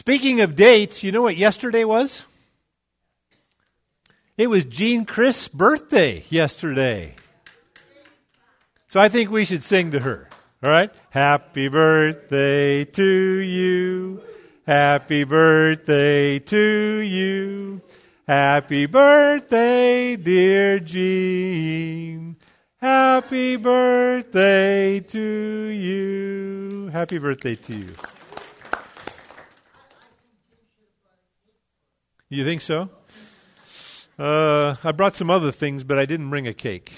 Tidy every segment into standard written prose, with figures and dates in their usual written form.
Speaking of dates, you know what yesterday was? It was Jean Christ's birthday yesterday. So I think we should sing to her. All right? Happy birthday to you. Happy birthday to you. Happy birthday, dear Jean. Happy birthday to you. Happy birthday to you. You think so? I brought some other things, but I didn't bring a cake.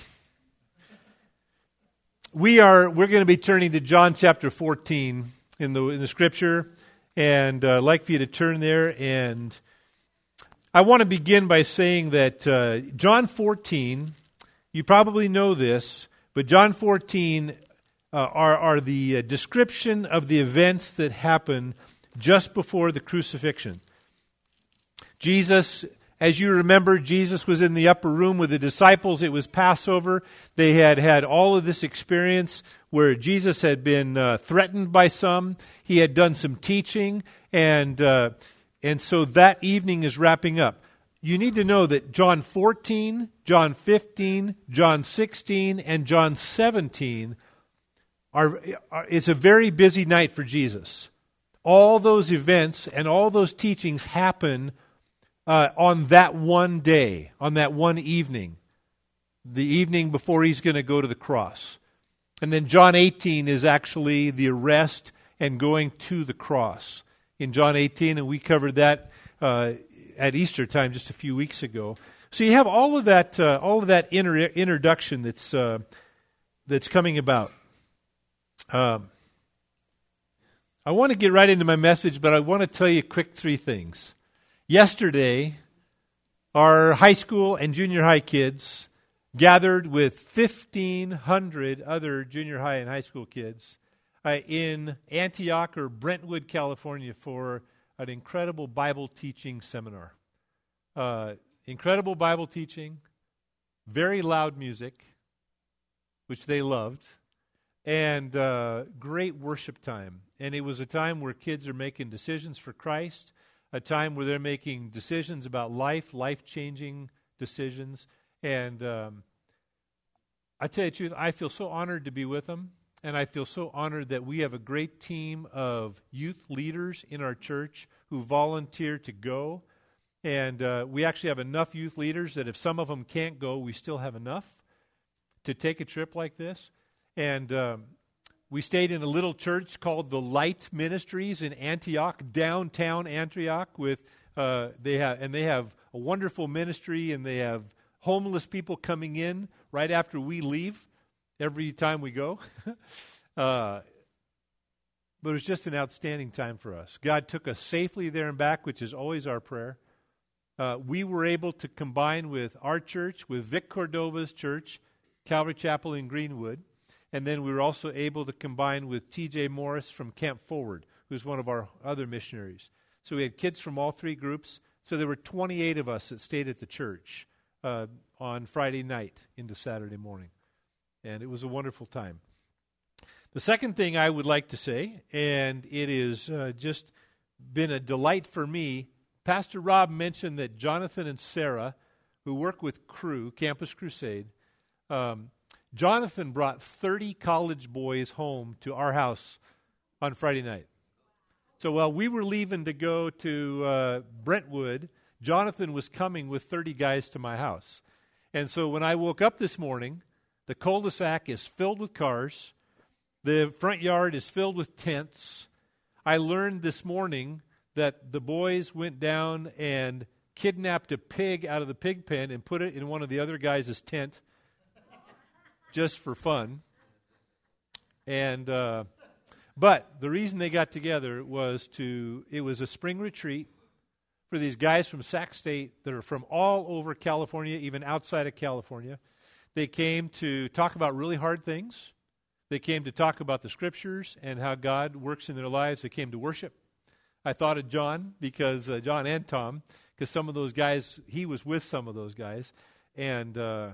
We're going to be turning to John chapter 14 in the Scripture, and I'd like for you to turn there. And I want to begin by saying that John 14, you probably know this, but John 14 are the description of the events that happen just before the crucifixion. Jesus, as you remember, Jesus was in the upper room with the disciples. It was Passover. They had all of this experience where Jesus had been threatened by some. He had done some teaching, and so that evening is wrapping up. You need to know that John 14, John 15, John 16, and John 17 it's a very busy night for Jesus. All those events and all those teachings happen on that one day, on that one evening, the evening before he's going to go to the cross. And then John 18 is actually the arrest and going to the cross in John 18, and we covered that at Easter time just a few weeks ago. So you have all of that introduction that's coming about. I want to get right into my message, but I want to tell you quick three things. Yesterday, our high school and junior high kids gathered with 1,500 other junior high and high school kids in Antioch or Brentwood, California for an incredible Bible teaching seminar. Incredible Bible teaching, very loud music, which they loved, and great worship time. And it was a time where kids are making decisions for Christ, a time where they're making decisions about life-changing decisions. And I tell you the truth, I feel so honored to be with them, and I feel so honored that we have a great team of youth leaders in our church who volunteer to go. And we actually have enough youth leaders that if some of them can't go, we still have enough to take a trip like this. And we stayed in a little church called the Light Ministries in Antioch, downtown Antioch. They have a wonderful ministry, and they have homeless people coming in right after we leave every time we go. But it was just an outstanding time for us. God took us safely there and back, which is always our prayer. We were able to combine with our church, with Vic Cordova's church, Calvary Chapel in Greenwood. And then we were also able to combine with T.J. Morris from Camp Forward, who's one of our other missionaries. So we had kids from all three groups. So there were 28 of us that stayed at the church on Friday night into Saturday morning. And it was a wonderful time. The second thing I would like to say, and it is just been a delight for me, Pastor Rob mentioned that Jonathan and Sarah, who work with Cru, Campus Crusade, Jonathan brought 30 college boys home to our house on Friday night. So while we were leaving to go to Brentwood, Jonathan was coming with 30 guys to my house. And so when I woke up this morning, the cul-de-sac is filled with cars. The front yard is filled with tents. I learned this morning that the boys went down and kidnapped a pig out of the pig pen and put it in one of the other guys' tent just for fun. And but the reason they got together was it was a spring retreat for these guys from Sac State that are from all over California, even outside of California. They came to talk about really hard things. They came to talk about the Scriptures and how God works in their lives. They came to worship. I thought of John, because John and Tom, because some of those guys, he was with some of those guys. And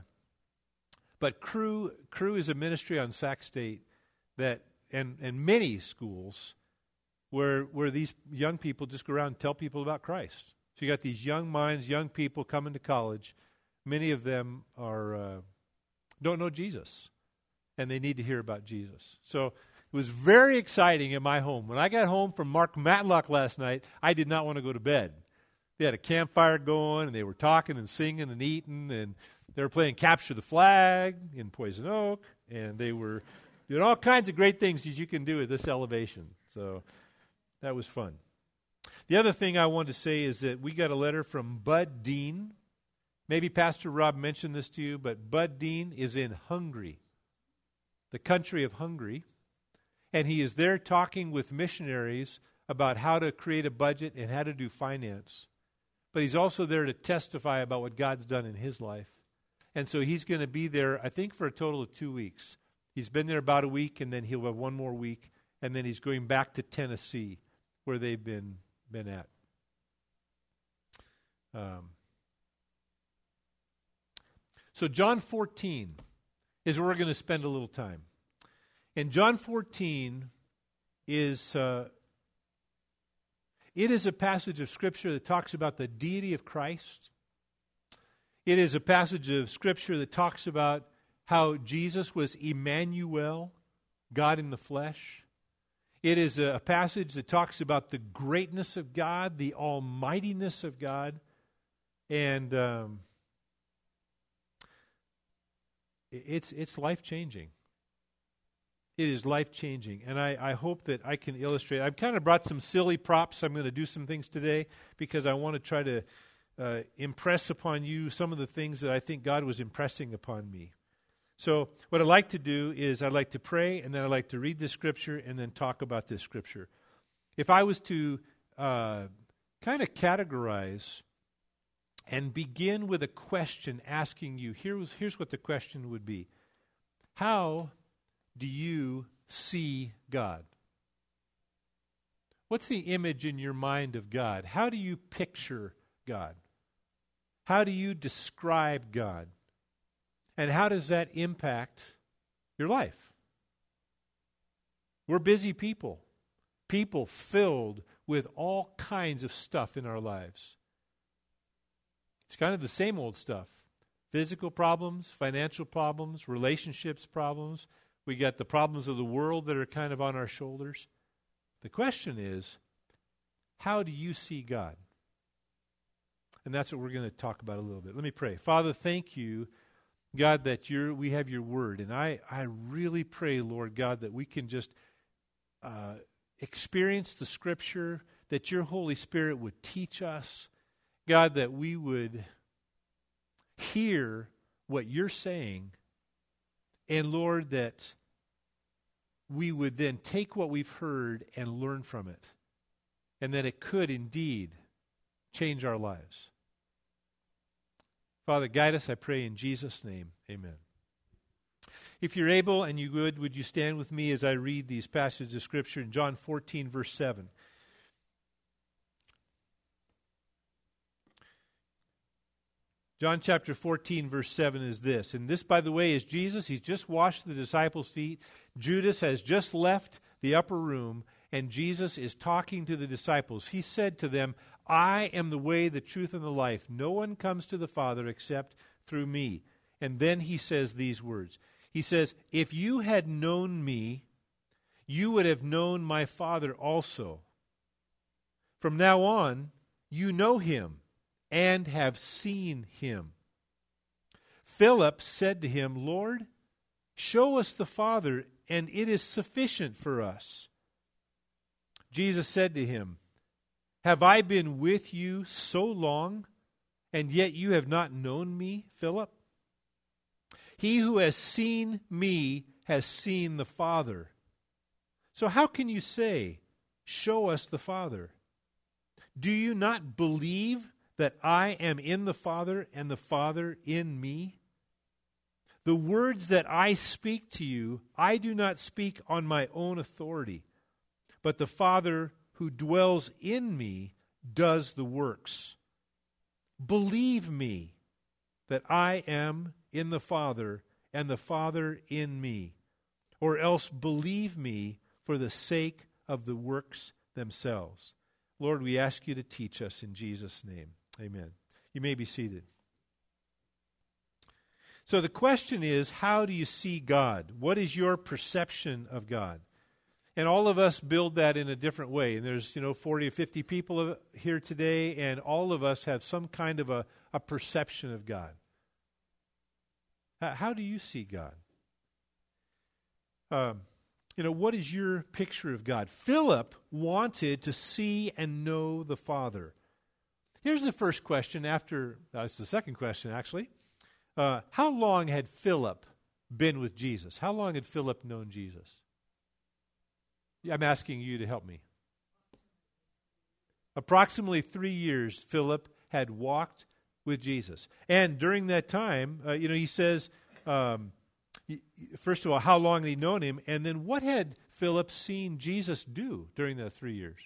but Cru is a ministry on Sac State that, and many schools where these young people just go around and tell people about Christ. So you got these young minds, young people coming to college. Many of them don't know Jesus, and they need to hear about Jesus. So it was very exciting in my home. When I got home from Mark Matlock last night, I did not want to go to bed. They had a campfire going, and they were talking and singing and eating, and they were playing Capture the Flag in Poison Oak, and they were doing all kinds of great things that you can do at this elevation. So that was fun. The other thing I wanted to say is that we got a letter from Bud Dean. Maybe Pastor Rob mentioned this to you, but Bud Dean is in Hungary, the country of Hungary, and he is there talking with missionaries about how to create a budget and how to do finance. But he's also there to testify about what God's done in his life. And so he's going to be there, I think, for a total of 2 weeks. He's been there about a week, and then he'll have one more week, and then he's going back to Tennessee, where they've been at. So John 14 is where we're going to spend a little time. And John 14 is it is a passage of Scripture that talks about the deity of Christ. It is a passage of Scripture that talks about how Jesus was Emmanuel, God in the flesh. It is a passage that talks about the greatness of God, the almightiness of God, and it's life-changing. It is life-changing, and I hope that I can illustrate. I've kind of brought some silly props. I'm going to do some things today because I want to try to impress upon you some of the things that I think God was impressing upon me. So what I'd like to do is I'd like to pray, and then I'd like to read this Scripture and then talk about this Scripture. If I was to kind of categorize and begin with a question asking you, here's what the question would be. How do you see God? What's the image in your mind of God? How do you picture God? How do you describe God? And how does that impact your life? We're busy people filled with all kinds of stuff in our lives. It's kind of the same old stuff. Physical problems, financial problems, relationships problems. We got the problems of the world that are kind of on our shoulders. The question is, how do you see God? And that's what we're going to talk about a little bit. Let me pray. Father, thank you, God, that we have your word. And I really pray, Lord God, that we can just experience the Scripture, that your Holy Spirit would teach us. God, that we would hear what you're saying. And Lord, that we would then take what we've heard and learn from it. And that it could indeed change our lives. Father, guide us, I pray, in Jesus' name. Amen. If you're able and you would you stand with me as I read these passages of Scripture in John 14, verse 7. John chapter 14, verse 7 is this. And this, by the way, is Jesus. He's just washed the disciples' feet. Judas has just left the upper room, and Jesus is talking to the disciples. He said to them, I am the way, the truth, and the life. No one comes to the Father except through me. And then he says these words. He says, if you had known me, you would have known my Father also. From now on, you know him and have seen him. Philip said to him, Lord, show us the Father, and it is sufficient for us. Jesus said to him, have I been with you so long, and yet you have not known me, Philip? He who has seen me has seen the Father. So how can you say, show us the Father? Do you not believe that I am in the Father and the Father in me? The words that I speak to you, I do not speak on my own authority, but the Father who dwells in me does the works. Believe me that I am in the Father and the Father in me, or else believe me for the sake of the works themselves. Lord, we ask you to teach us in Jesus' name. Amen. You may be seated. So the question is, how do you see God? What is your perception of God? And all of us build that in a different way. And there's, 40 or 50 people here today, and all of us have some kind of a perception of God. How do you see God? What is your picture of God? Philip wanted to see and know the Father. Here's the first question it's the second question, actually. How long had Philip been with Jesus? How long had Philip known Jesus? I'm asking you to help me. Approximately 3 years, Philip had walked with Jesus. And during that time, he says, first of all, how long had he known him? And then what had Philip seen Jesus do during the 3 years?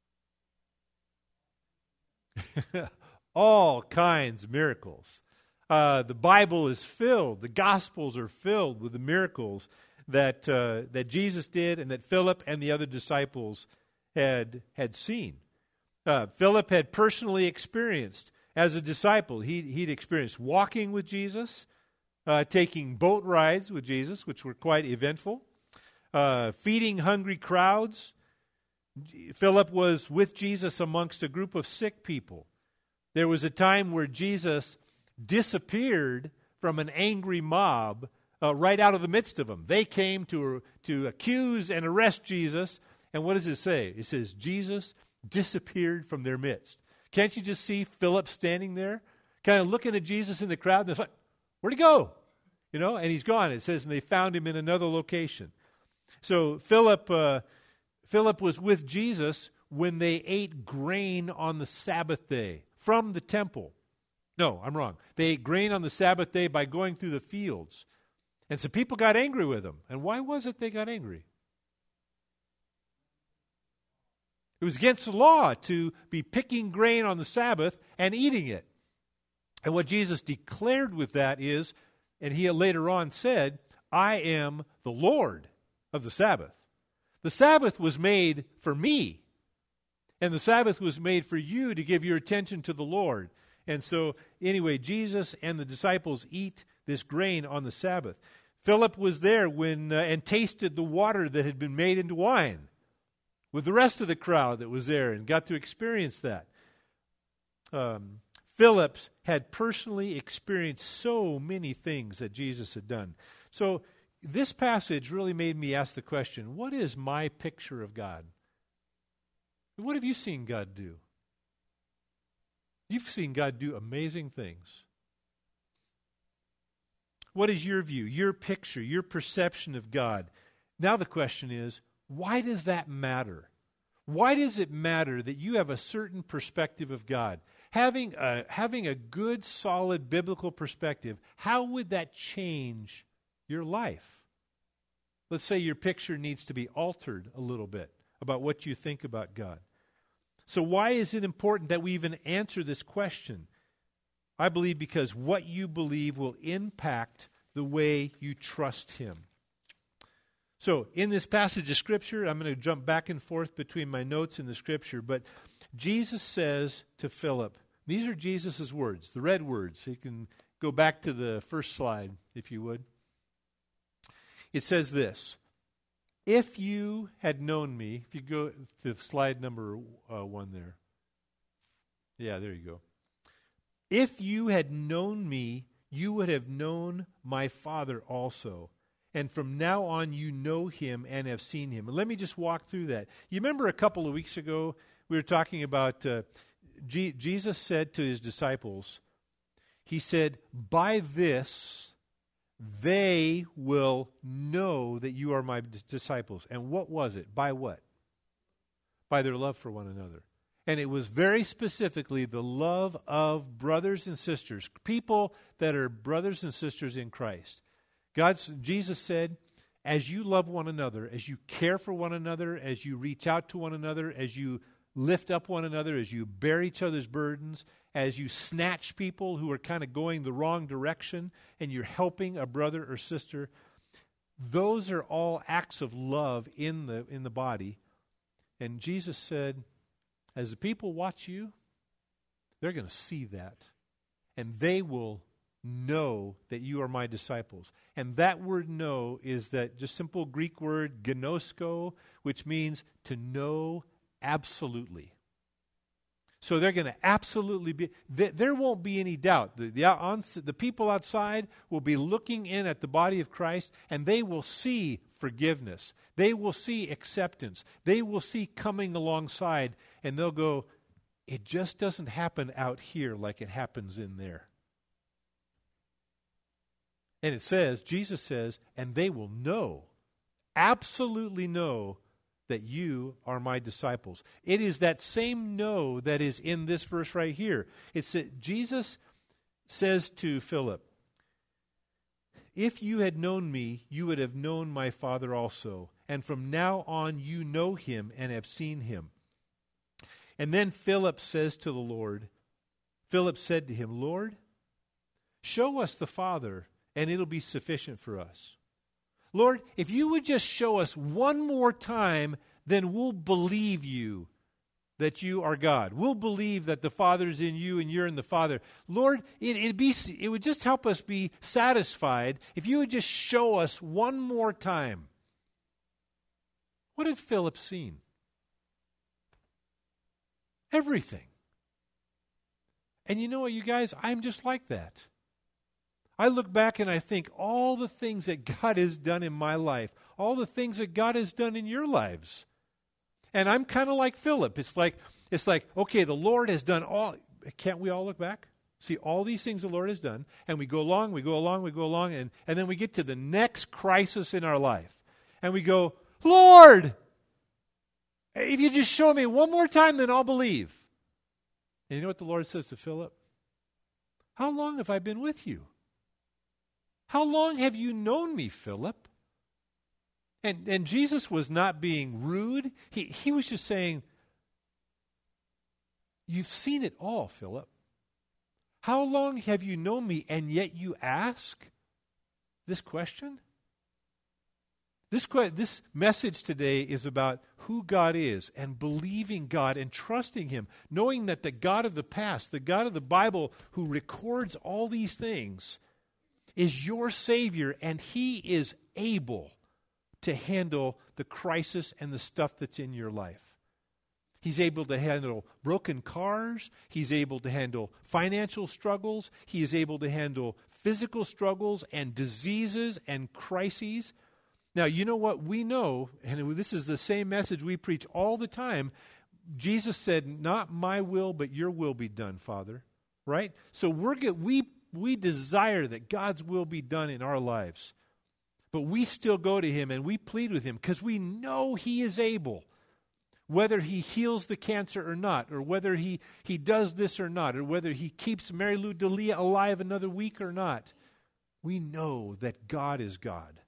All kinds of miracles. The Bible is filled, the Gospels are filled with the miracles that Jesus did and that Philip and the other disciples had seen. Philip had personally experienced as a disciple. He'd experienced walking with Jesus, taking boat rides with Jesus, which were quite eventful, feeding hungry crowds. Philip was with Jesus amongst a group of sick people. There was a time where Jesus disappeared from an angry mob right out of the midst of them. They came to accuse and arrest Jesus. And what does it say? It says, Jesus disappeared from their midst. Can't you just see Philip standing there, kind of looking at Jesus in the crowd, and it's like, where'd he go? And he's gone. It says, and they found him in another location. So Philip was with Jesus when they ate grain on the Sabbath day from the temple. No, I'm wrong. They ate grain on the Sabbath day by going through the fields. And so people got angry with him. And why was it they got angry? It was against the law to be picking grain on the Sabbath and eating it. And what Jesus declared with that is, and he later on said, I am the Lord of the Sabbath. The Sabbath was made for me. And the Sabbath was made for you to give your attention to the Lord. And so, anyway, Jesus and the disciples eat this grain on the Sabbath. Philip was there and tasted the water that had been made into wine with the rest of the crowd that was there and got to experience that. Philip had personally experienced so many things that Jesus had done. So this passage really made me ask the question, what is my picture of God? What have you seen God do? You've seen God do amazing things. What is your view, your picture, your perception of God? Now the question is, why does that matter? Why does it matter that you have a certain perspective of God? Having a good, solid biblical perspective, how would that change your life? Let's say your picture needs to be altered a little bit about what you think about God. So why is it important that we even answer this question? I believe because what you believe will impact the way you trust Him. So in this passage of Scripture, I'm going to jump back and forth between my notes and the Scripture, but Jesus says to Philip, these are Jesus' words, the red words. You can go back to the first slide, if you would. It says this, if you had known me, if you go to slide number 1 there. Yeah, there you go. If you had known me, you would have known my Father also. And from now on, you know him and have seen him. And let me just walk through that. You remember a couple of weeks ago, we were talking about Jesus said to his disciples, he said, by this they will know that you are my disciples. And what was it? By what? By their love for one another. And it was very specifically the love of brothers and sisters, people that are brothers and sisters in Christ. Jesus said, as you love one another, as you care for one another, as you reach out to one another, as you lift up one another, as you bear each other's burdens, as you snatch people who are kind of going the wrong direction, and you're helping a brother or sister, those are all acts of love in the body. And Jesus said, as the people watch you, they're going to see that. And they will know that you are my disciples. And that word know is that just simple Greek word gnosko, which means to know absolutely. So they're going to absolutely be, there won't be any doubt. The people outside will be looking in at the body of Christ, and they will see forgiveness. They will see acceptance. They will see coming alongside, and they'll go, it just doesn't happen out here like it happens in there. And it says, Jesus says, and they will know, absolutely know, that you are my disciples. It is that same know that is in this verse right here. It's that Jesus says to Philip, if you had known me, you would have known my Father also. And from now on you know him and have seen him. And then Philip says to the Lord, Philip said to him, Lord, show us the Father, and it'll be sufficient for us. Lord, if you would just show us one more time, then we'll believe you that you are God. We'll believe that the Father's in you and you're in the Father. Lord, it would just help us be satisfied if you would just show us one more time. What had Philip seen? Everything. And you know what, you guys? I'm just like that. I look back and I think all the things that God has done in my life, all the things that God has done in your lives. And I'm kind of like Philip. It's like, okay, the Lord has done all. Can't we all look back? See all these things the Lord has done, and we go along, and then we get to the next crisis in our life. And we go, Lord, if you just show me one more time, then I'll believe. And you know what the Lord says to Philip? How long have I been with you? How long have you known me, Philip? And Jesus was not being rude. He was just saying, you've seen it all, Philip. How long have you known me, and yet you ask this question? This message today is about who God is and believing God and trusting him, knowing that the God of the past, the God of the Bible who records all these things, is your Savior, and he is able to handle the crisis and the stuff that's in your life. He's able to handle broken cars. He's able to handle financial struggles. He is able to handle physical struggles and diseases and crises. Now, you know what we know, and this is the same message we preach all the time. Jesus said, not my will, but your will be done, Father. Right? So we desire that God's will be done in our lives. But we still go to him and we plead with him because we know he is able. Whether he heals the cancer or not, or whether he does this or not, or whether he keeps Mary Lou Delia alive another week or not, we know that God is God.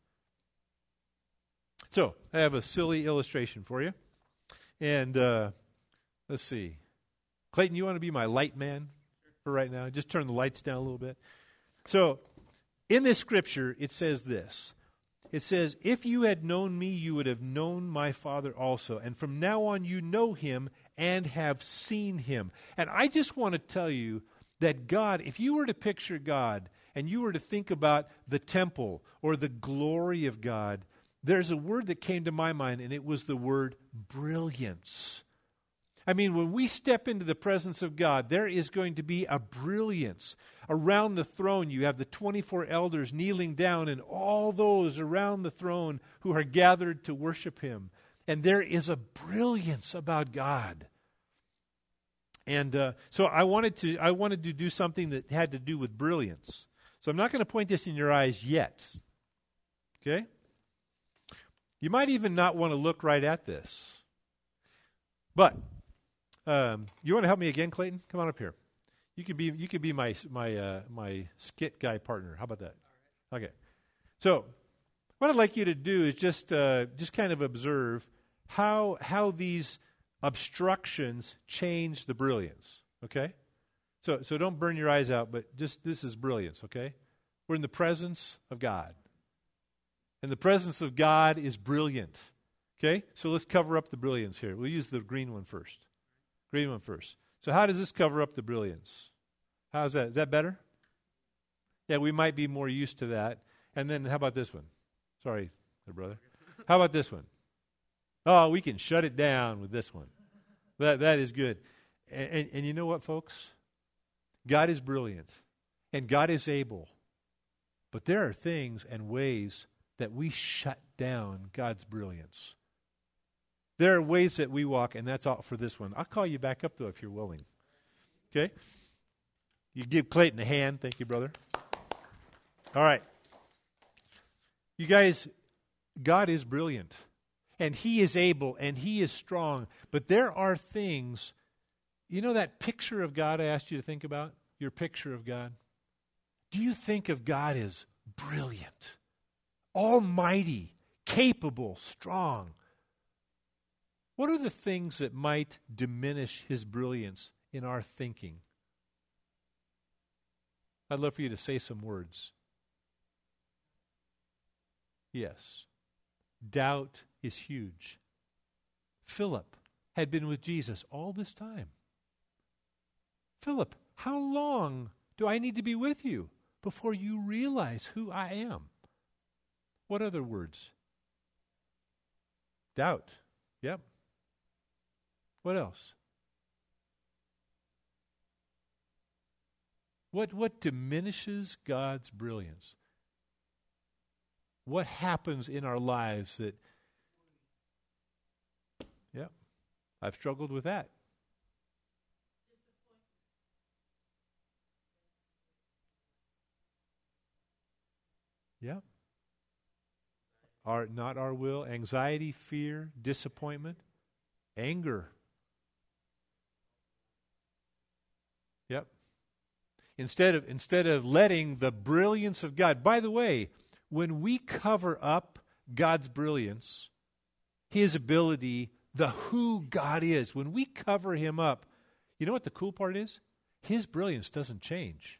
So, I have a silly illustration for you. And let's see. Clayton, you want to be my light man for right now? Just turn the lights down a little bit. So, in this scripture, it says this. It says, if you had known me, you would have known my Father also. And from now on, you know him and have seen him. And I just want to tell you that God, if you were to picture God and you were to think about the temple or the glory of God, there's a word that came to my mind, and it was the word brilliance. I mean, when we step into the presence of God, there is going to be a brilliance. Around the throne, you have the 24 elders kneeling down, and all those around the throne who are gathered to worship him. And there is a brilliance about God. And so I wanted to do something that had to do with brilliance. So I'm not going to point this in your eyes yet. Okay? You might even not want to look right at this. But you want to help me again, Clayton? Come on up here. You could be my skit guy partner. How about that? Okay. So what I'd like you to do is just kind of observe how these obstructions change the brilliance. Okay. So don't burn your eyes out, but just this is brilliance. Okay. We're in the presence of God, and the presence of God is brilliant. Okay, so let's cover up the brilliance here. We'll use the green one first. Green one first. So how does this cover up the brilliance? How's that? Is that better? Yeah, we might be more used to that. And then how about this one? Sorry, brother. How about this one? Oh, we can shut it down with this one. That is good. And you know what, folks? God is brilliant. And God is able. But there are things and ways that we shut down God's brilliance. There are ways that we walk, and that's all for this one. I'll call you back up, though, if you're willing. Okay? You give Clayton a hand. Thank you, brother. All right. You guys, God is brilliant. And He is able, and He is strong. But there are things, you know that picture of God I asked you to think about? Your picture of God? Do you think of God as brilliant, almighty, capable, strong? What are the things that might diminish His brilliance in our thinking? I'd love for you to say some words. Yes. Doubt is huge. Philip had been with Jesus all this time. Philip, how long do I need to be with you before you realize who I am? What other words? Doubt. Yep. What else? What diminishes God's brilliance? What happens in our lives that, yep, I've struggled with that. Yep. Not our will, anxiety, fear, disappointment, anger. Yep. Instead of letting the brilliance of God. By the way, when we cover up God's brilliance, His ability, the who God is, when we cover Him up, you know what the cool part is? His brilliance doesn't change.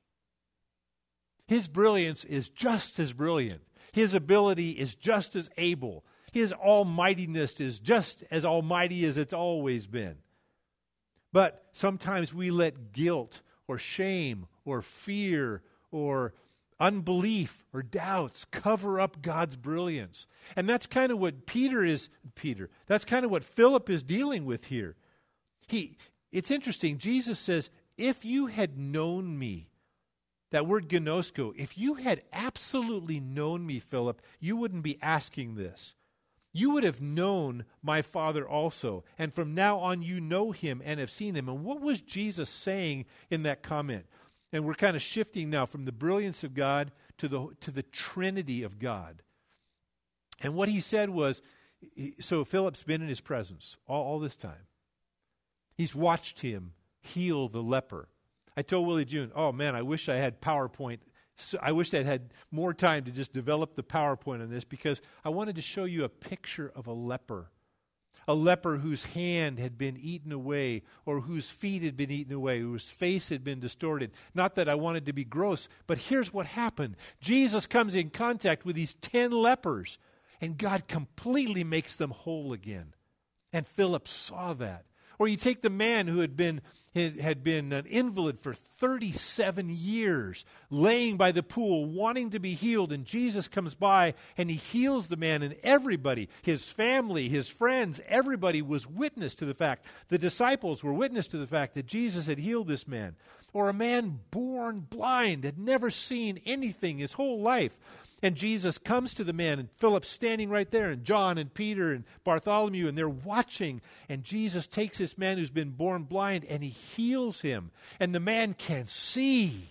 His brilliance is just as brilliant. His ability is just as able. His almightiness is just as almighty as it's always been. But sometimes we let guilt or shame or fear or unbelief or doubts cover up God's brilliance. And that's kind of what that's kind of what Philip is dealing with here. It's interesting. Jesus says, if you had known me, that word gnosko, if you had absolutely known me, Philip, you wouldn't be asking this. You would have known my Father also. And from now on, you know Him and have seen Him. And what was Jesus saying in that comment? And we're kind of shifting now from the brilliance of God to the Trinity of God. And what He said was, so Philip's been in His presence all this time. He's watched Him heal the leper. I told Willie June, oh man, I wish I had PowerPoint. I wish I had more time to just develop the PowerPoint on this, because I wanted to show you a picture of a leper whose hand had been eaten away, or whose feet had been eaten away, whose face had been distorted. Not that I wanted to be gross, but here's what happened. Jesus comes in contact with these 10 lepers, and God completely makes them whole again. And Philip saw that. Or you take the man who had been an invalid for 37 years, laying by the pool, wanting to be healed, and Jesus comes by and He heals the man, and everybody, his family, his friends, everybody was witness to the fact. The disciples were witness to the fact that Jesus had healed this man. Or a man born blind, had never seen anything his whole life. And Jesus comes to the man, and Philip's standing right there, and John and Peter and Bartholomew, and they're watching. And Jesus takes this man who's been born blind, and He heals him. And the man can see.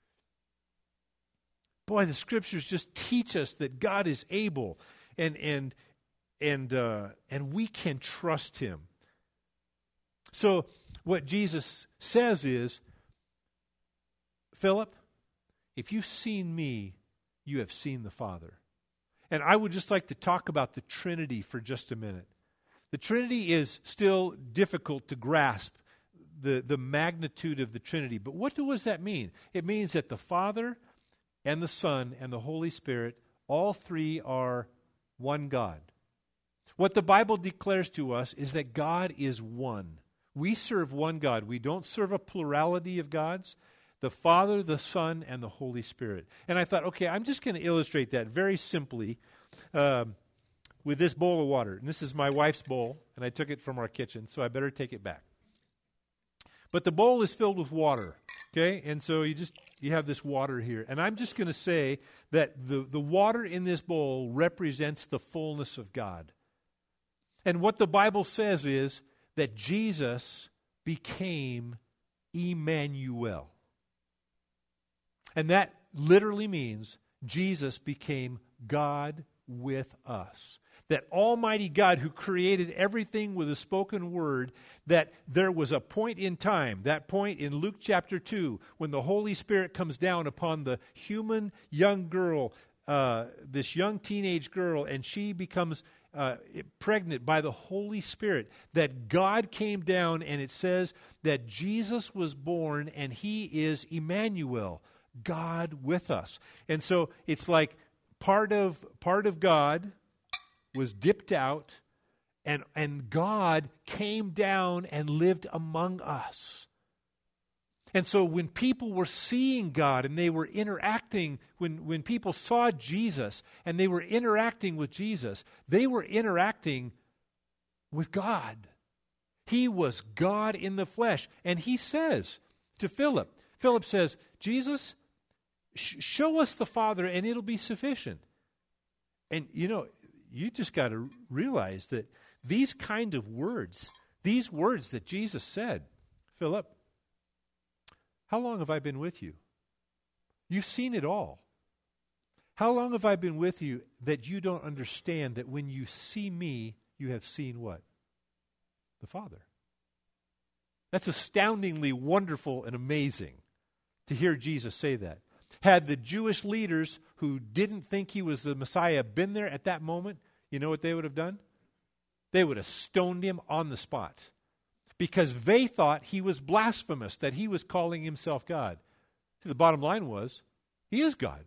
Boy, the Scriptures just teach us that God is able, and we can trust Him. So what Jesus says is, Philip, if you've seen me, you have seen the Father. And I would just like to talk about the Trinity for just a minute. The Trinity is still difficult to grasp, the magnitude of the Trinity. But what does that mean? It means that the Father and the Son and the Holy Spirit, all three are one God. What the Bible declares to us is that God is one. We serve one God. We don't serve a plurality of gods. The Father, the Son, and the Holy Spirit. And I thought, okay, I'm just going to illustrate that very simply with this bowl of water. And this is my wife's bowl, and I took it from our kitchen, so I better take it back. But the bowl is filled with water, okay? And so you have this water here. And I'm just going to say that the water in this bowl represents the fullness of God. And what the Bible says is that Jesus became Emmanuel. And that literally means Jesus became God with us. That Almighty God who created everything with a spoken word, that there was a point in time, that point in Luke chapter 2, when the Holy Spirit comes down upon the human young girl, this young teenage girl, and she becomes pregnant by the Holy Spirit, that God came down, and it says that Jesus was born, and He is Emmanuel, God with us. And so it's like part of God was dipped out, and God came down and lived among us. And so when people were seeing God and they were interacting, when people saw Jesus and they were interacting with Jesus, they were interacting with God. He was God in the flesh. And He says to Philip says, Jesus, show us the Father and it'll be sufficient. And you just got to realize that these kind of words, these words that Jesus said, Philip, how long have I been with you? You've seen it all. How long have I been with you that you don't understand that when you see me, you have seen what? The Father. That's astoundingly wonderful and amazing to hear Jesus say that. Had the Jewish leaders who didn't think He was the Messiah been there at that moment, you know what they would have done? They would have stoned Him on the spot. Because they thought He was blasphemous, that He was calling Himself God. See, the bottom line was, He is God.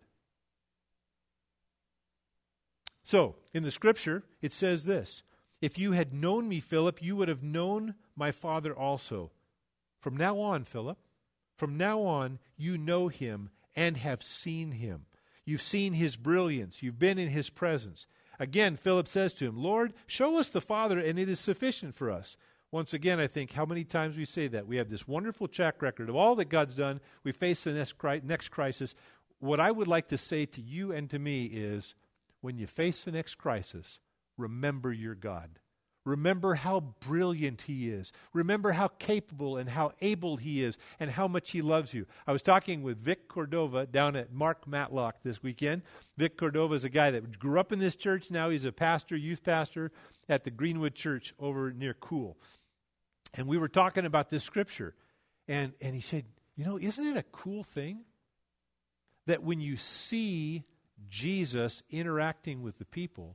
So, in the Scripture, it says this, if you had known me, Philip, you would have known my Father also. From now on, Philip, from now on, you know Him and have seen Him. You've seen His brilliance. You've been in His presence. Again, Philip says to Him, Lord, show us the Father, and it is sufficient for us. Once again, I think how many times we say that. We have this wonderful track record of all that God's done. We face the next crisis. What I would like to say to you and to me is, when you face the next crisis, remember your God. Remember how brilliant He is. Remember how capable and how able He is and how much He loves you. I was talking with Vic Cordova down at Mark Matlock this weekend. Vic Cordova is a guy that grew up in this church. Now he's a pastor, youth pastor at the Greenwood Church over near Cool. And we were talking about this scripture. And he said, isn't it a cool thing that when you see Jesus interacting with the people,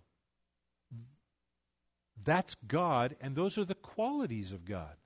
that's God, and those are the qualities of God.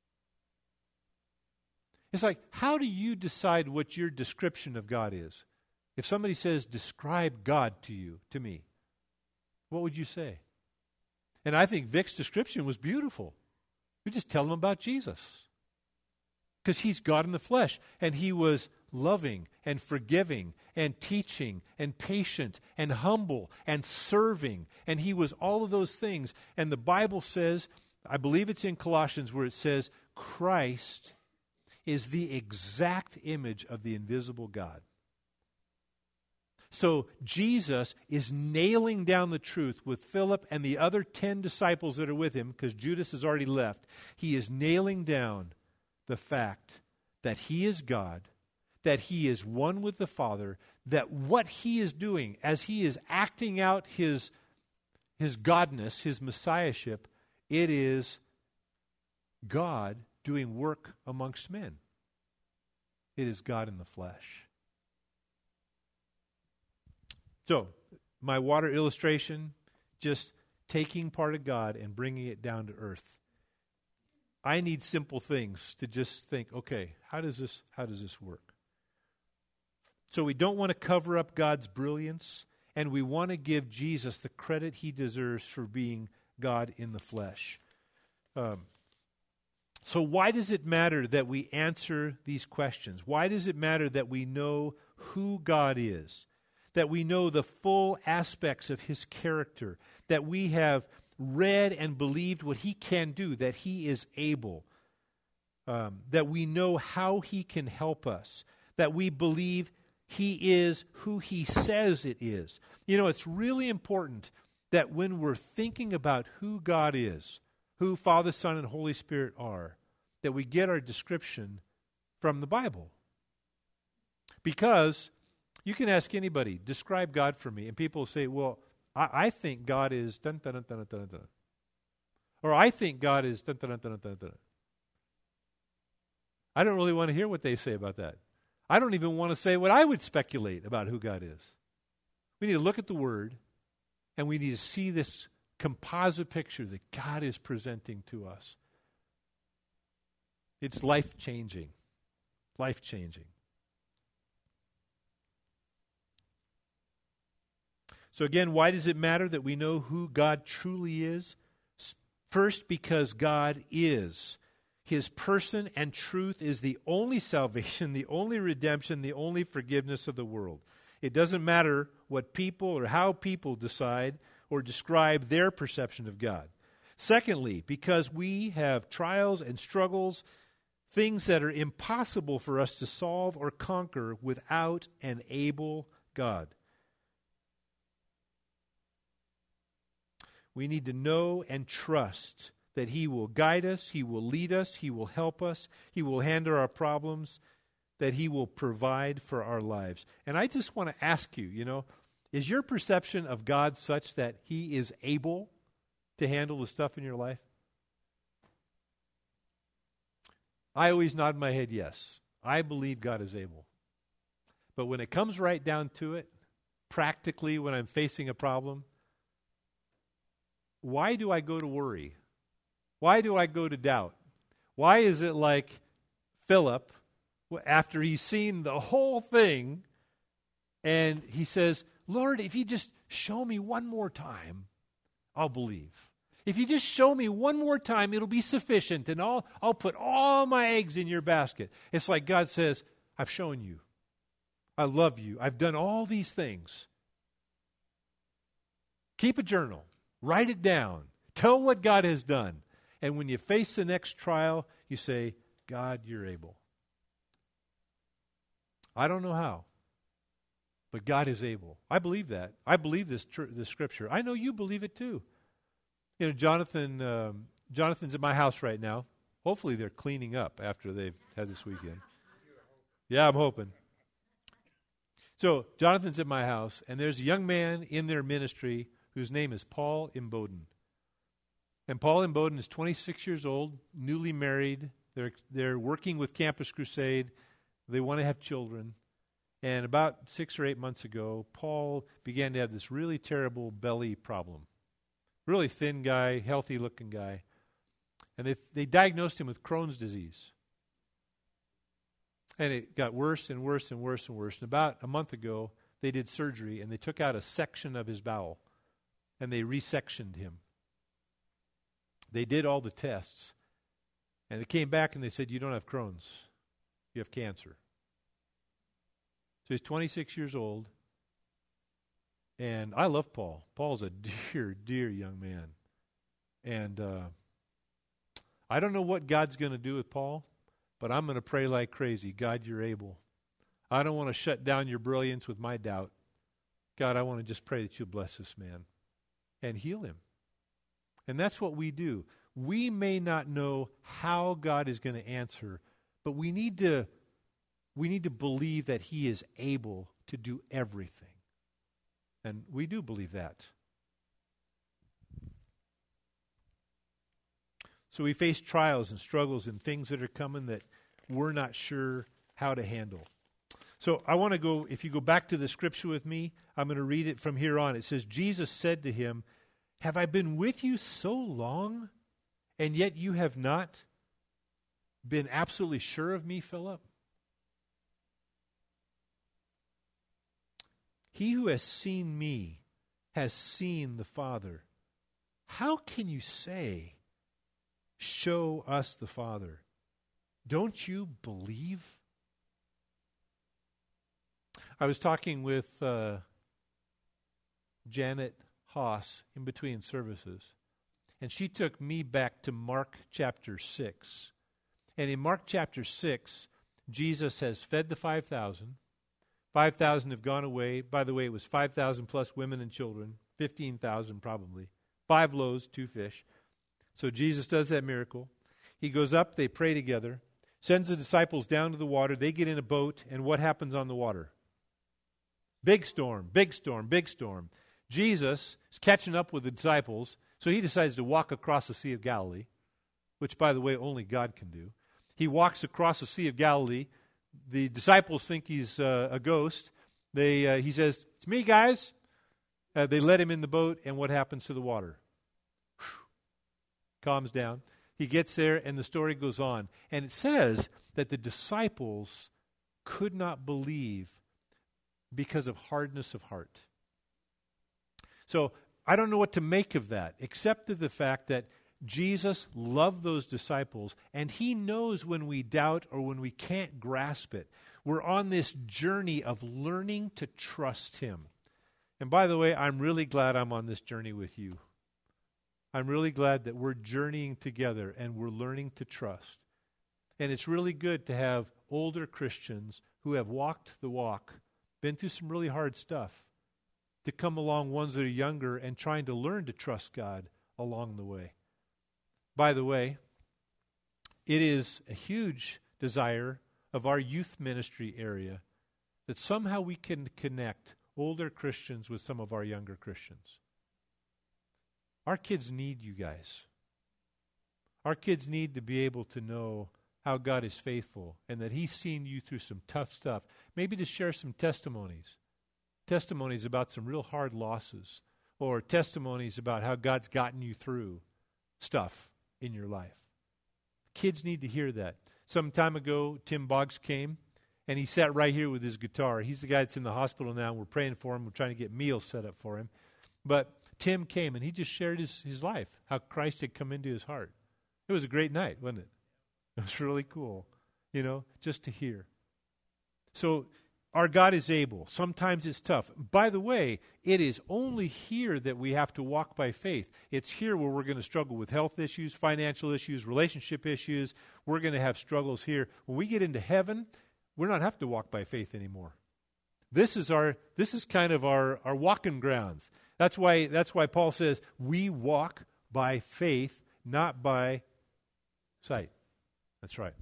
It's like, how do you decide what your description of God is? If somebody says, describe God to me, what would you say? And I think Vic's description was beautiful. We just tell them about Jesus. Because He's God in the flesh, and He was loving and forgiving and teaching and patient and humble and serving. And He was all of those things. And the Bible says, I believe it's in Colossians where it says, Christ is the exact image of the invisible God. So Jesus is nailing down the truth with Philip and the other 10 disciples that are with him, because Judas has already left. He is nailing down the fact that He is God, that He is one with the Father, that what He is doing as He is acting out His godness, His messiahship, it is God doing work amongst men. It is God in the flesh. So, my water illustration, just taking part of God and bringing it down to earth. I need simple things to just think, okay, how does this work? So we don't want to cover up God's brilliance, and we want to give Jesus the credit He deserves for being God in the flesh. So why does it matter that we answer these questions? Why does it matter that we know who God is? That we know the full aspects of His character? That we have read and believed what He can do, that He is able? That we know how He can help us? That we believe He is who He says it is? You know, it's really important that when we're thinking about who God is, who Father, Son, and Holy Spirit are, that we get our description from the Bible. Because you can ask anybody, describe God for me, and people will say, well, I think God is dun dun dun dun dun dun. Or I think God is dun dun dun dun dun dun. I don't really want to hear what they say about that. I don't even want to say what I would speculate about who God is. We need to look at the Word, and we need to see this composite picture that God is presenting to us. It's life-changing. Life-changing. So again, why does it matter that we know who God truly is? First, because God is. His person and truth is the only salvation, the only redemption, the only forgiveness of the world. It doesn't matter what people or how people decide or describe their perception of God. Secondly, because we have trials and struggles, things that are impossible for us to solve or conquer without an able God. We need to know and trust that He will guide us, He will lead us, He will help us, He will handle our problems, that He will provide for our lives. And I just want to ask you, is your perception of God such that He is able to handle the stuff in your life? I always nod my head yes. I believe God is able. But when it comes right down to it, practically when I'm facing a problem, why do I go to worry? Why do I go to doubt? Why is it like Philip, after he's seen the whole thing, and he says, Lord, if you just show me one more time, I'll believe. If you just show me one more time, it'll be sufficient, and I'll put all my eggs in your basket. It's like God says, I've shown you. I love you. I've done all these things. Keep a journal. Write it down. Tell what God has done. And when you face the next trial, you say, God, you're able. I don't know how, but God is able. I believe that. I believe this scripture. I know you believe it too. Jonathan's at my house right now. Hopefully they're cleaning up after they've had this weekend. Yeah, I'm hoping. So Jonathan's at my house, and there's a young man in their ministry whose name is Paul Imboden. And Paul Imboden is 26 years old, newly married. They're working with Campus Crusade. They want to have children. And about 6 or 8 months ago, Paul began to have this really terrible belly problem. Really thin guy, healthy-looking guy. And they diagnosed him with Crohn's disease. And it got worse and worse and worse and worse. And about a month ago, they did surgery, and they took out a section of his bowel, and they resectioned him. They did all the tests, and they came back and they said, you don't have Crohn's. You have cancer. So he's 26 years old, and I love Paul. Paul's a dear, dear young man. And I don't know what God's going to do with Paul, but I'm going to pray like crazy. God, you're able. I don't want to shut down your brilliance with my doubt. God, I want to just pray that you'll bless this man and heal him. And that's what we do. We may not know how God is going to answer, but we need to believe that He is able to do everything. And we do believe that. So we face trials and struggles and things that are coming that we're not sure how to handle. So I want to go, if you go back to the scripture with me, I'm going to read it from here on. It says, Jesus said to him, have I been with you so long, and yet you have not been absolutely sure of me, Philip? He who has seen me has seen the Father. how can you say, show us the Father? Don't you believe? I was talking with Janet Haas in between services, and she took me back to Mark chapter 6. And in Mark chapter 6, Jesus has fed the 5,000. 5,000 have gone away. By the way, it was 5,000 plus women and children, 15,000 probably. 5 loaves, 2 fish. So Jesus does that miracle. He goes up, they pray together, sends the disciples down to the water. They get in a boat, and what happens on the water? Big storm, big storm, big storm. Jesus is catching up with the disciples, so he decides to walk across the Sea of Galilee, which, by the way, only God can do. He walks across the Sea of Galilee. The disciples think he's a ghost. He says, "It's me, guys." They let him in the boat, and what happens to the water? Calms down. He gets there, and the story goes on. And it says that the disciples could not believe because of hardness of heart. So I don't know what to make of that, except of the fact that Jesus loved those disciples, and he knows when we doubt or when we can't grasp it. We're on this journey of learning to trust him. And by the way, I'm really glad I'm on this journey with you. I'm really glad that we're journeying together and we're learning to trust. And it's really good to have older Christians who have walked the walk, been through some really hard stuff, to come along ones that are younger and trying to learn to trust God along the way. By the way, it is a huge desire of our youth ministry area that somehow we can connect older Christians with some of our younger Christians. Our kids need you guys. Our kids need to be able to know how God is faithful and that he's seen you through some tough stuff. Maybe to share some testimonies about some real hard losses, or testimonies about how God's gotten you through stuff in your life. Kids need to hear that. Some time ago, Tim Boggs came, and he sat right here with his guitar. He's the guy that's in the hospital now. We're praying for him. We're trying to get meals set up for him. But Tim came, and he just shared his life, how Christ had come into his heart. It was a great night, wasn't it? It was really cool, just to hear. So our God is able. Sometimes it's tough. By the way, it is only here that we have to walk by faith. It's here where we're going to struggle with health issues, financial issues, relationship issues. We're going to have struggles here. When we get into heaven, we're not have to walk by faith anymore. This is kind of our walking grounds. That's why Paul says we walk by faith, not by sight. That's right.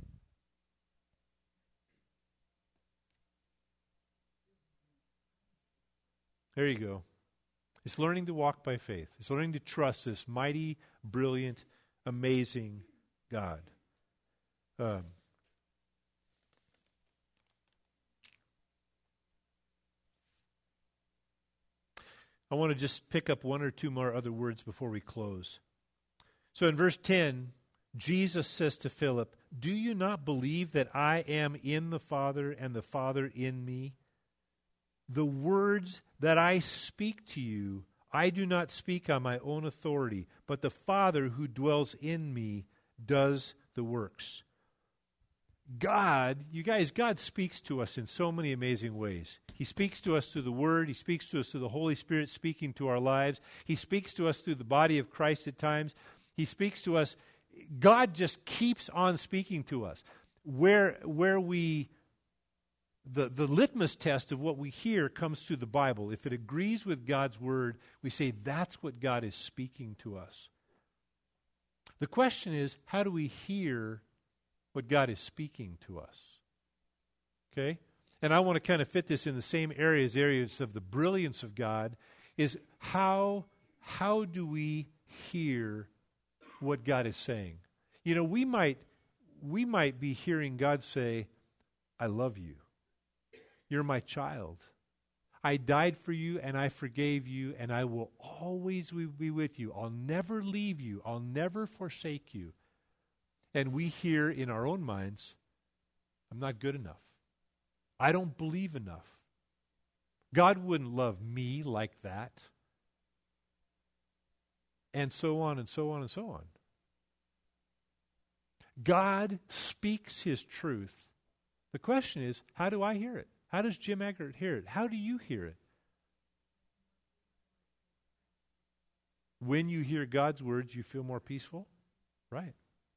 There you go. It's learning to walk by faith. It's learning to trust this mighty, brilliant, amazing God. I want to just pick up one or two more other words before we close. So in verse 10, Jesus says to Philip, "Do you not believe that I am in the Father and the Father in me? The words that I speak to you, I do not speak on my own authority, but the Father who dwells in me does the works." God speaks to us in so many amazing ways. He speaks to us through the Word. He speaks to us through the Holy Spirit speaking to our lives. He speaks to us through the body of Christ at times. He speaks to us. God just keeps on speaking to us. The litmus test of what we hear comes through the Bible. If it agrees with God's Word, we say that's what God is speaking to us. The question is, how do we hear what God is speaking to us? Okay? And I want to kind of fit this in the same areas of the brilliance of God, is how do we hear what God is saying? We might be hearing God say, "I love you. You're my child. I died for you and I forgave you and I will always be with you. I'll never leave you. I'll never forsake you." And we hear in our own minds, "I'm not good enough. I don't believe enough. God wouldn't love me like that." and so on and so on and so on. God speaks His truth. The question is, how do I hear it? How does Jim Eggert hear it? How do you hear it? When you hear God's words, you feel more peaceful? Right.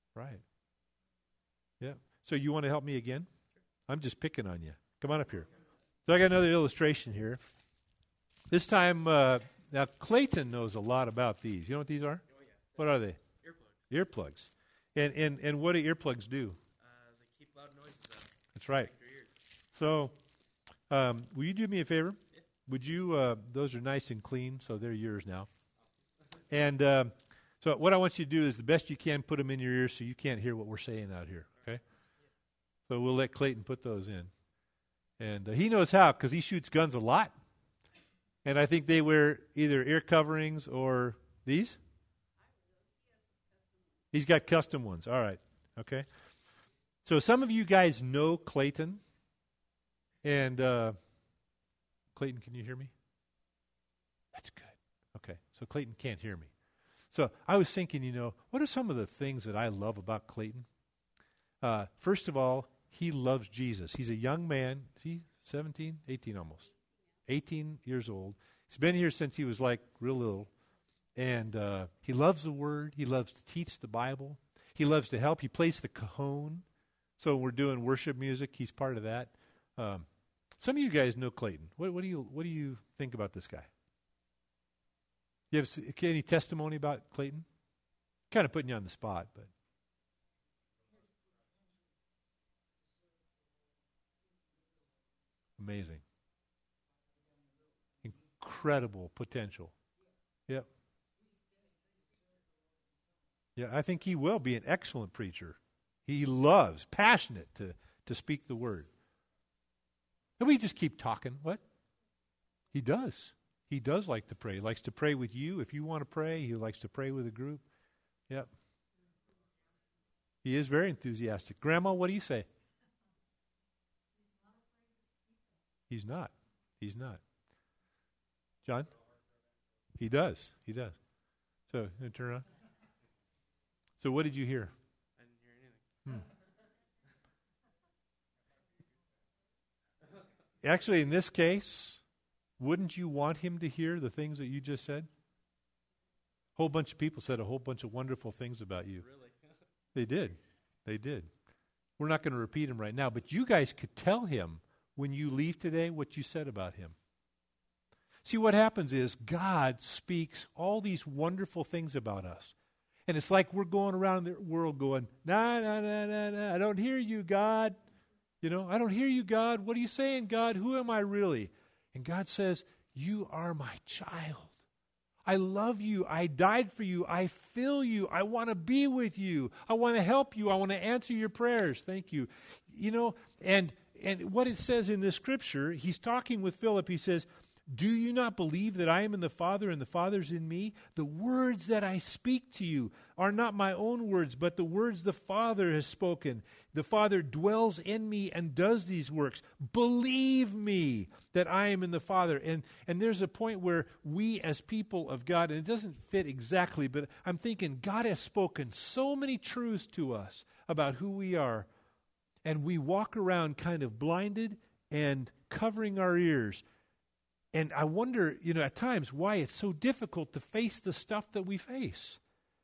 Yeah. So you want to help me again? I'm just picking on you. Come on up here. So I got another illustration here. This time, now Clayton knows a lot about these. You know what these are? Oh, yeah. What are they? Earplugs. Earplugs. And what do earplugs do? They keep loud noises out. That's right. Your ears. So, will you do me a favor? Yeah. Would you, those are nice and clean, so they're yours now. And so what I want you to do is the best you can put them in your ears so you can't hear what we're saying out here, okay? So we'll let Clayton put those in. And he knows how because he shoots guns a lot. And I think they wear either ear coverings or these. He's got custom ones. All right. Okay. So some of you guys know Clayton. And Clayton, can you hear me? That's good. Okay. So Clayton can't hear me. So I was thinking, what are some of the things that I love about Clayton? First of all, he loves Jesus. He's a young man. Is he 17? 18 almost. 18 years old. He's been here since he was like real little. And he loves the Word. He loves to teach the Bible. He loves to help. He plays the cajon. So when we're doing worship music, he's part of that. Some of you guys know Clayton. What do you think about this guy? You have any testimony about Clayton? Kind of putting you on the spot, but. Amazing. Incredible potential. Yep. Yeah, I think he will be an excellent preacher. He loves, passionate to speak the word. And we just keep talking. What? He does. He does like to pray. He likes to pray with you. If you want to pray, he likes to pray with a group. Yep. He is very enthusiastic. Grandma, what do you say? He's not. He's not. John? He does. He does. So, you turn around. So what did you hear? I didn't hear anything. Actually, in this case, wouldn't you want him to hear the things that you just said? A whole bunch of people said a whole bunch of wonderful things about you. Really? They did. They did. We're not going to repeat them right now, but you guys could tell him when you leave today what you said about him. See, what happens is God speaks all these wonderful things about us. And it's like we're going around the world going, nah, I don't hear you, God. I don't hear you, God. What are you saying, God? Who am I really? And God says, you are my child. I love you. I died for you. I feel you. I want to be with you. I want to help you. I want to answer your prayers. Thank you. And what it says in this scripture, he's talking with Philip. He says, do you not believe that I am in the Father and the Father's in me? The words that I speak to you are not my own words, but the words the Father has spoken. The Father dwells in me and does these works. Believe me that I am in the Father. And there's a point where we as people of God, and it doesn't fit exactly, but I'm thinking God has spoken so many truths to us about who we are. And we walk around kind of blinded and covering our ears. And I wonder, at times why it's so difficult to face the stuff that we face.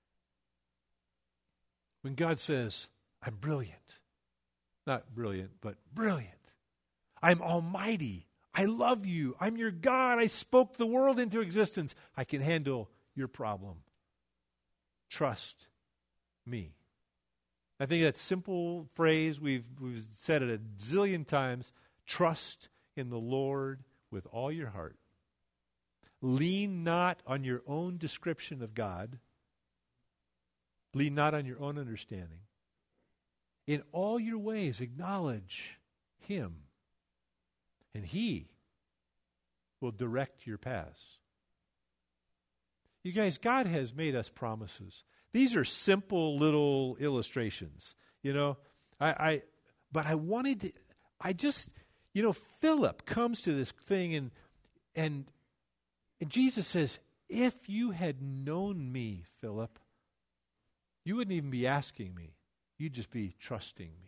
When God says, I'm brilliant. Not brilliant, but brilliant. I'm almighty. I love you. I'm your God. I spoke the world into existence. I can handle your problem. Trust me. I think that simple phrase, we've said it a zillion times, trust in the Lord with all your heart. Lean not on your own description of God. Lean not on your own understanding. In all your ways, acknowledge Him, and He will direct your paths. You guys, God has made us promises. These are simple little illustrations, but I wanted to, Philip comes to this thing and Jesus says, If you had known me, Philip, you wouldn't even be asking me. You'd just be trusting me.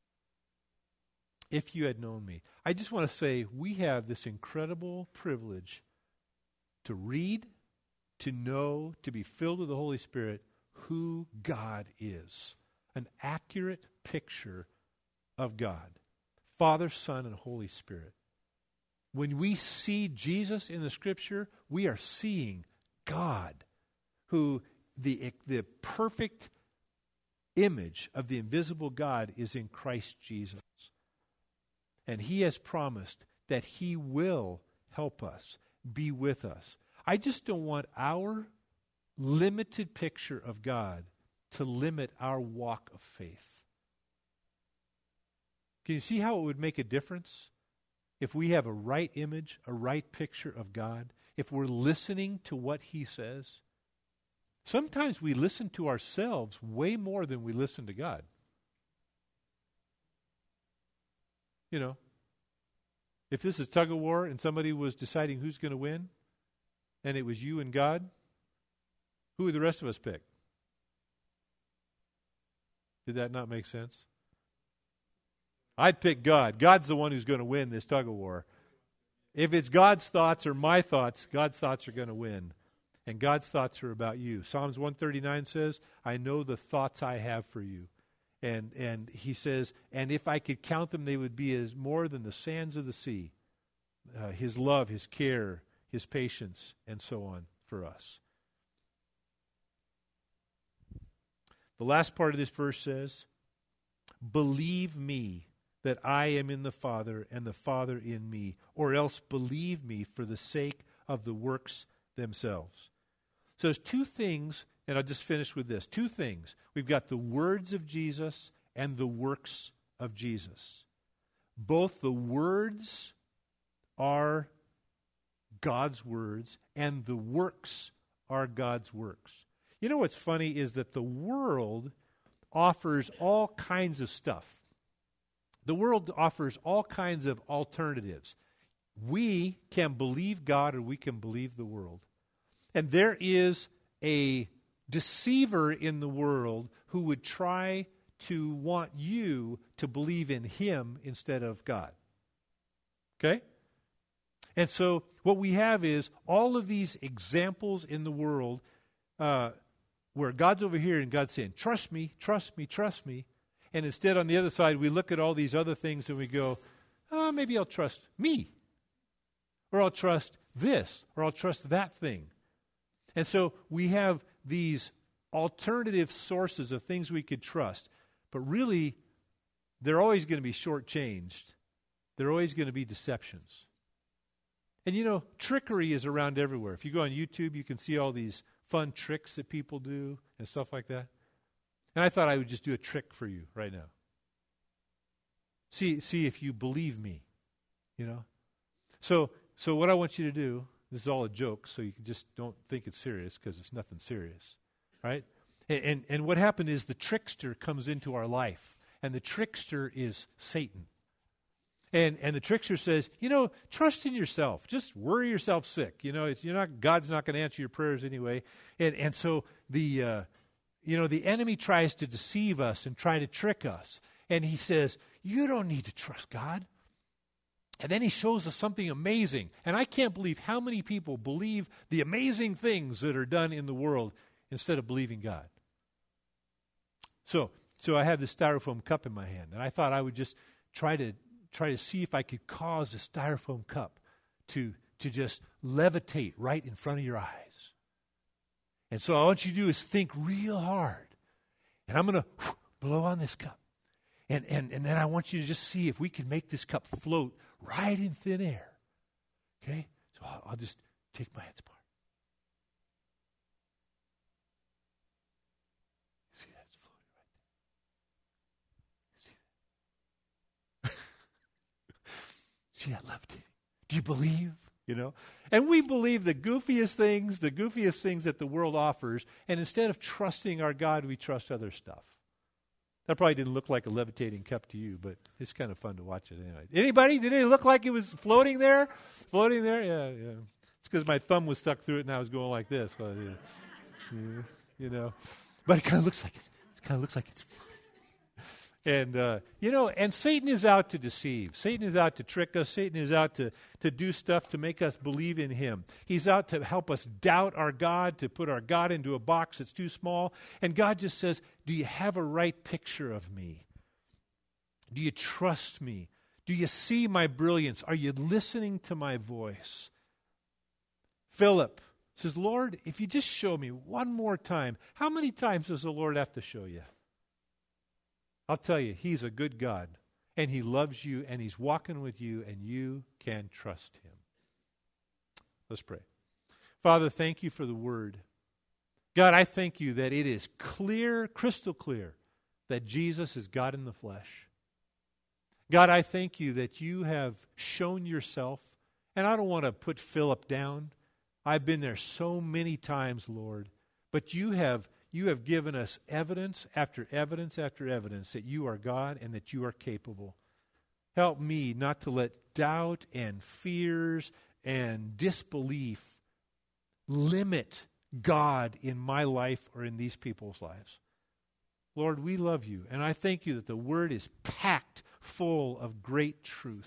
If you had known me. I just want to say we have this incredible privilege to read, to know, to be filled with the Holy Spirit, who God is. An accurate picture of God. Father, Son, and Holy Spirit. When we see Jesus in the Scripture, we are seeing God, who the perfect image of the invisible God is in Christ Jesus. And He has promised that He will help us, be with us. I just don't want our limited picture of God to limit our walk of faith. Can you see how it would make a difference if we have a right image, a right picture of God, if we're listening to what He says? Sometimes we listen to ourselves way more than we listen to God. You know, if this is tug of war and somebody was deciding who's going to win, and it was you and God, who would the rest of us pick? Did that not make sense? I'd pick God. God's the one who's going to win this tug of war. If it's God's thoughts or my thoughts, God's thoughts are going to win. And God's thoughts are about you. Psalms 139 says, I know the thoughts I have for you. And he says, and if I could count them, they would be as more than the sands of the sea. His love, His care, His patience, and so on for us. The last part of this verse says, believe me that I am in the Father and the Father in me, or else believe me for the sake of the works themselves. So there's two things, and I'll just finish with this. Two things. We've got the words of Jesus and the works of Jesus. Both the words are God's words, and the works are God's works. You know what's funny is that the world offers all kinds of stuff. The world offers all kinds of alternatives. We can believe God or we can believe the world. And there is a deceiver in the world who would try to want you to believe in him instead of God. Okay? And so what we have is all of these examples in the world where God's over here and God's saying, trust me, trust me, trust me. And instead on the other side, we look at all these other things and we go, oh, maybe I'll trust me. Or I'll trust this. Or I'll trust that thing. And so we have these alternative sources of things we could trust. But really, they're always going to be shortchanged. They're always going to be deceptions. And you know, trickery is around everywhere. If you go on YouTube, you can see all these fun tricks that people do and stuff like that. And I thought I would just do a trick for you right now. See if you believe me, you know. So what I want you to do, this is all a joke, so you can just don't think it's serious because it's nothing serious, right? And what happened is the trickster comes into our life, and the trickster is Satan. And the trickster says, you know, trust in yourself. Just worry yourself sick. You know, God's not going to answer your prayers anyway. And so the enemy tries to deceive us and try to trick us. And he says, you don't need to trust God. And then he shows us something amazing. And I can't believe how many people believe the amazing things that are done in the world instead of believing God. So I have this styrofoam cup in my hand. And I thought I would just try to see if I could cause the styrofoam cup to just levitate right in front of your eyes. And so all I want you to do is think real hard. And I'm going to blow on this cup. And then I want you to just see if we can make this cup float right in thin air. Okay? So I'll just take my hands apart. See that? It's floating right there. See that? See that levitating? Do you believe? You know? And we believe the goofiest things that the world offers, and instead of trusting our God, we trust other stuff. That probably didn't look like a levitating cup to you, but it's kind of fun to watch it anyway. Anybody? Did it look like it was floating there? Floating there? Yeah. It's because my thumb was stuck through it and I was going like this. But, you know. But it kind of looks like it's And, and Satan is out to deceive. Satan is out to trick us. Satan is out to do stuff to make us believe in him. He's out to help us doubt our God, to put our God into a box that's too small. And God just says, do you have a right picture of me? Do you trust me? Do you see my brilliance? Are you listening to my voice? Philip says, Lord, if you just show me one more time, how many times does the Lord have to show you? I'll tell you, he's a good God, and he loves you, and he's walking with you, and you can trust him. Let's pray. Father, thank you for the word. God, I thank you that it is clear, crystal clear, that Jesus is God in the flesh. God, I thank you that you have shown yourself, and I don't want to put Philip down. I've been there so many times, Lord, but you have given us evidence after evidence after evidence that you are God and that you are capable. Help me not to let doubt and fears and disbelief limit God in my life or in these people's lives. Lord, we love you, and I thank you that the word is packed full of great truth.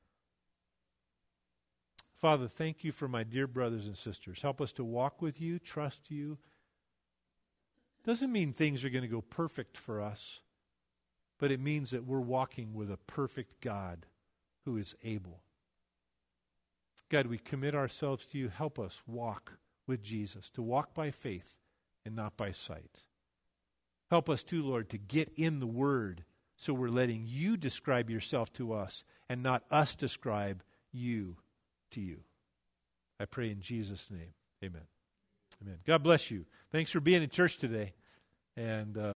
Father, thank you for my dear brothers and sisters. Help us to walk with you, trust you. Doesn't mean things are going to go perfect for us, but it means that we're walking with a perfect God who is able. God, we commit ourselves to you. Help us walk with Jesus, to walk by faith and not by sight. Help us too, Lord, to get in the Word so we're letting you describe yourself to us and not us describe you to you. I pray in Jesus' name. Amen. Amen. God bless you. Thanks for being in church today. And